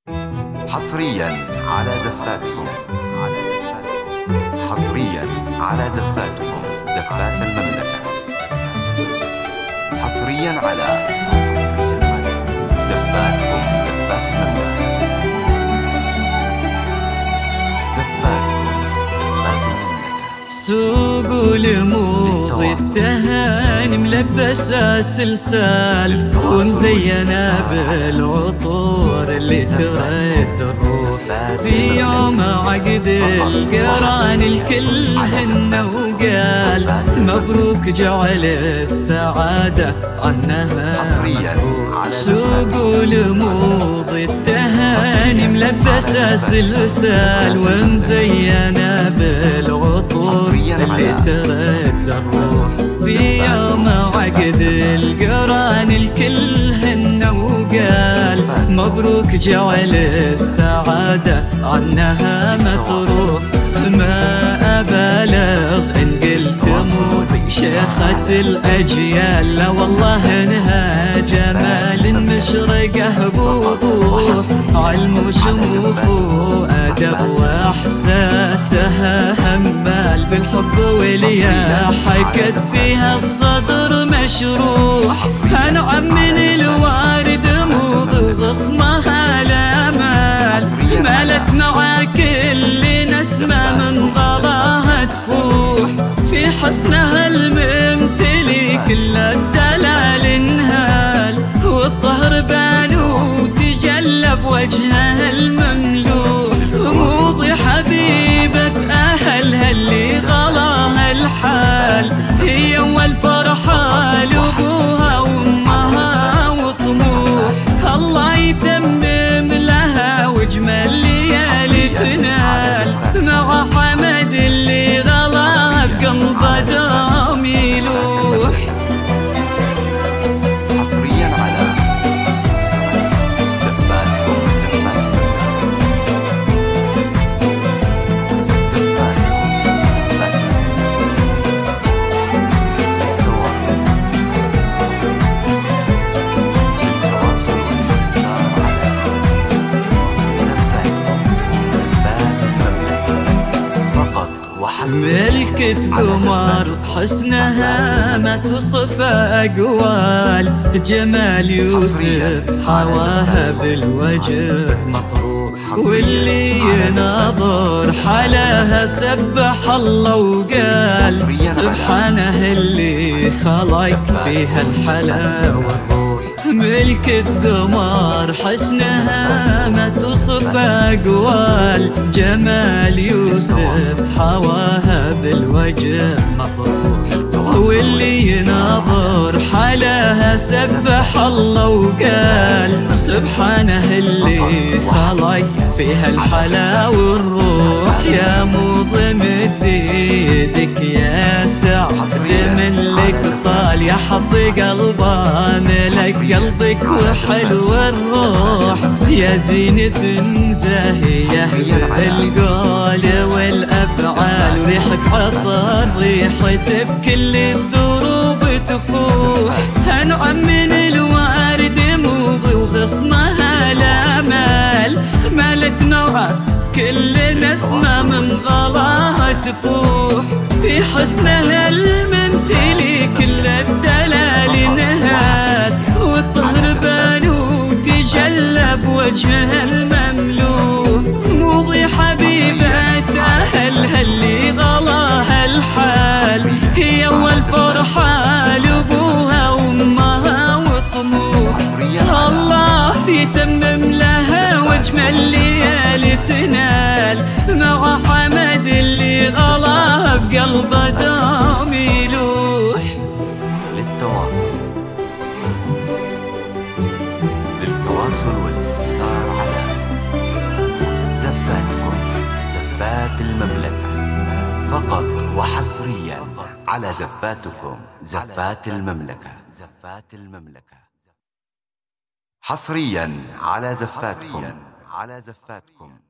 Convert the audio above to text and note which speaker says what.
Speaker 1: حصريا على زفاتكم. حصريا على زفاتكم، زفات المملكة. حصريا على زفاتكم، زفات المملكة. زفاتكم، زفات المملكة.
Speaker 2: سوق الموض التهاني ملبسة سلسال ومزينة بالعطور اللي ترد الروح. في يوم عقد القران الكل هن وقال مبروك جعل السعادة عنها. سوق الموض التهاني ملبسة سلسال ومزينة بالعطور اللي ترد الروح. في يوم عقد القران الكل هن وقال مبروك جعل السعادة عنها ما تروح. ما أبالغ إن قلت مو شيخة الأجيال، لا والله إنها جمال مشرقه بوضوح، علم وشموخ وأدب وإحساسها همال بالحب واليا حكت فيها الصدر مشروح. أنعم من الوارد موض وغصمها الأمال، مالت مع كل نسمة من ضلاها تفوح. في حسنها الممتلي كل الدلال انهال، والطهر بانو تجلب وجهها المملوح. موضي حبيبة أهلها اللي غلاها الحال، هي أول فرحة لأبوها وأمها وطموح. الله يتمم لها واجمل ليالي تنال، مع حمد اللي غلاها بقلبه دوم يلوح.
Speaker 1: حصريا على زفاتكم،
Speaker 2: ملكة قمر حسنها ما توصف أقوال، جمال يوسف حواها بالوجه مطروح. واللي يناظر حلاها سبح الله وقال سبحانه اللي خلق فيها الحلا والروح. ملكة قمر حسنها ما توصف أقوال، جمال يوسف حواها بالوجه مطروح. واللي يناظر حلاها سبح الله وقال سبحانه اللي خلق فيها الحلا والروح. يا مضم ايدك يا سعد من لك طال، يا حظ قلبه ملك قلبك وحلو الروح. يا زينة زاهية بالقول والأفعال، وريحك عطر ريحته بكل الدروب تفوح. أنعم من الوارد موضي وغصمها الأمال، مالت نوعه كل نسمة من غلاها تفوح. في حسنها الممتلي كل الدلال نهال، والطهر بانو تجلب وجهها المملوح. موضي حبيبة أهلها اللي غلاها الحال، هي أول فرحة لأبوها وأمها وطموح. الله يتمم لها واجمل ليالي تنال، مع حمد اللي غلاها بقلبه دوم يلوح.
Speaker 1: للتواصل والاستفسار على زفاتكم، زفات المملكة. فقط وحصريا على زفاتكم، زفات المملكة. زفات المملكة. حصريا على زفاتكم، على زفاتكم.